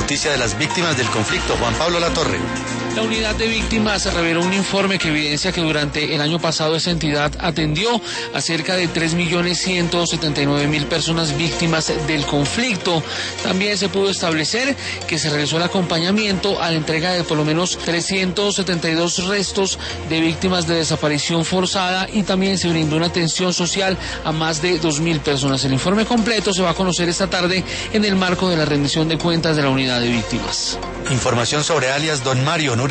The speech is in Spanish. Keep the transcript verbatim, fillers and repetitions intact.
justicia de las víctimas del conflicto. Juan Pablo Latorre. La unidad de víctimas reveló un informe que evidencia que durante el año pasado esa entidad atendió a cerca de tres millones ciento setenta y nueve mil personas víctimas del conflicto. También se pudo establecer que se realizó el acompañamiento a la entrega de por lo menos trescientos setenta y dos restos de víctimas de desaparición forzada y también se brindó una atención social a más de dos mil personas. El informe completo se va a conocer esta tarde en el marco de la rendición de cuentas de la unidad de víctimas. Información sobre alias Don Mario.